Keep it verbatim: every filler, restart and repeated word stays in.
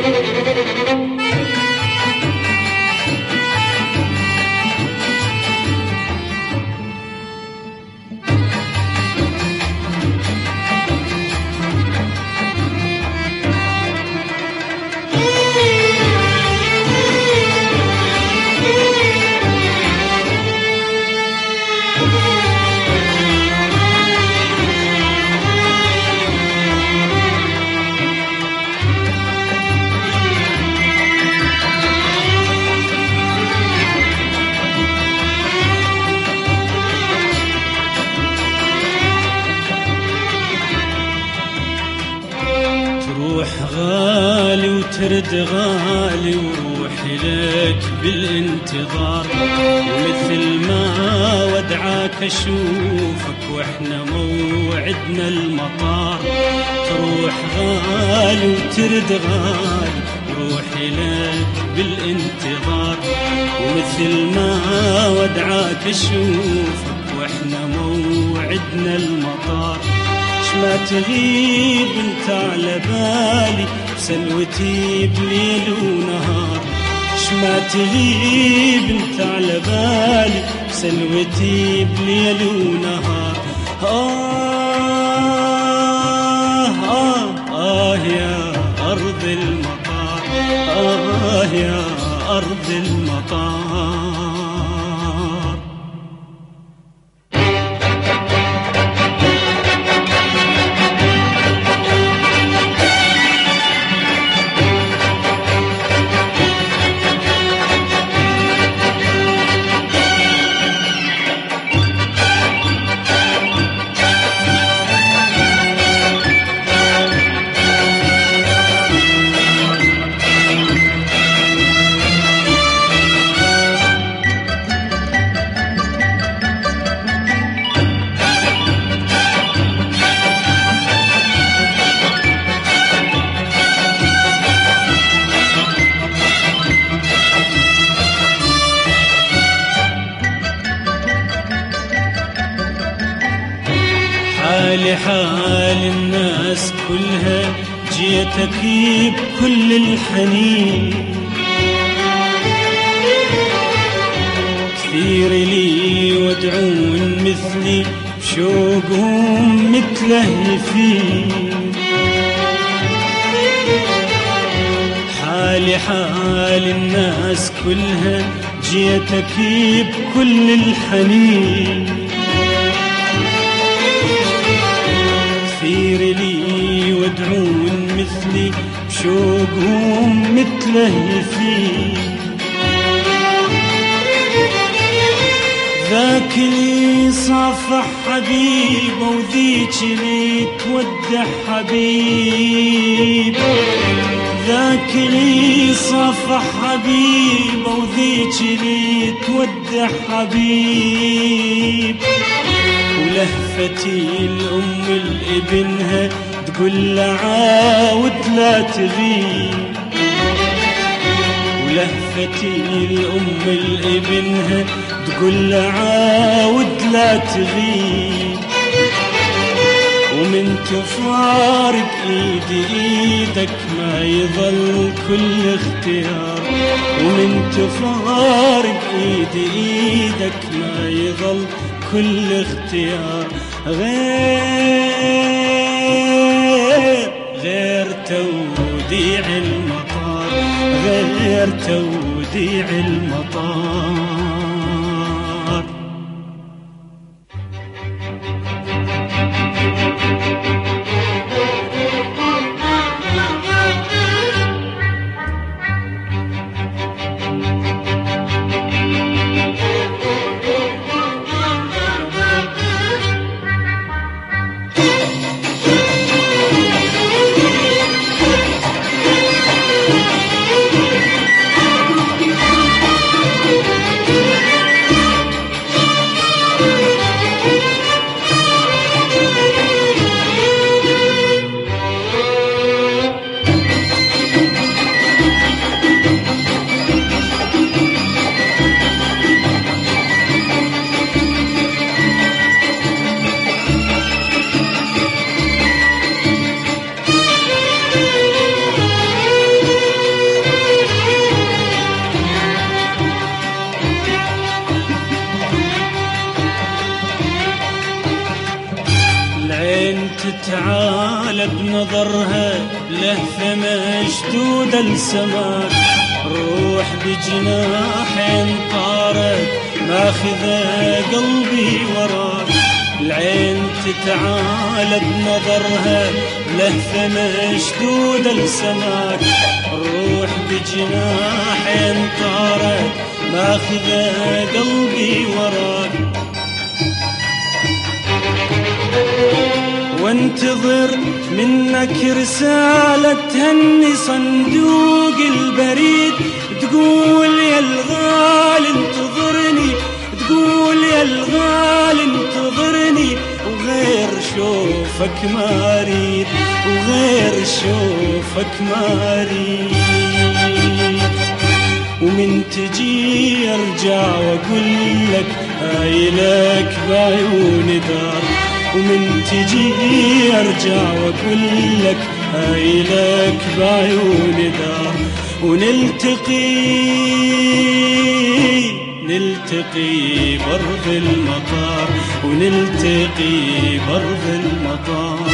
غالي وترد غالي وروحي لك بالانتظار، ومثل ما ودعاك اشوفك واحنا موعدنا المطار. تروح غالي وترد غالي وروحي لك بالانتظار، ومثل ما ودعاك اشوفك واحنا موعدنا المطار. ما تغيب انت على بالي بسلوتي بليل ونهار، ما تغيب انت على بالي بسلوتي بليل ونهار. آه آه آه يا أرض المطار، آه يا أرض المطار. حالي حال الناس كلها جيتك بكل الحنين، كثير لي ودعون مثلي بشوقهم متلهفين. حالي حال الناس كلها جيتك بكل الحنين، كثير لي ودعون مثلي بشوقهم متلهفين. ذاك اللي صافح حبيبه وذيك اللي تودع حبيب، ذاك اللي صافح حبيبه وذيك اللي تودع حبيب. ولهفتي الأم لابنها تقول له عاود لا تغيب، ولهفتي الأم لابنها تقول له عاود لا تغيب. ومن تفارق ايدي ايدك ما يظل كل اختيار، ومن تفارق ايدي ايدك ما يظل كل اختيار. غير غير توديع المطار، غير توديع المطار. بنظرها لهفة مشدودة السماك، روح بجناحين طارت ماخذة قلبي وراك. العين تتعالى بنظرها لهفة مشدودة السماك، الروح بجناحين طارت ماخذة قلبي وراك. وانتظر منك رسالة تهني صندوق البريد، تقول يا الغالي انتظرني، تقول يا الغالي انتظرني، وغير شوفك ما اريد، وغير شوفك ما اريد. ومن تجي ارجع واقول لك هاي لك بعيوني دار، ومن تجي ارجع واقول لك هاي لك بعيوني دار. ونلتقي نلتقي برض المطار، ونلتقي برض المطار.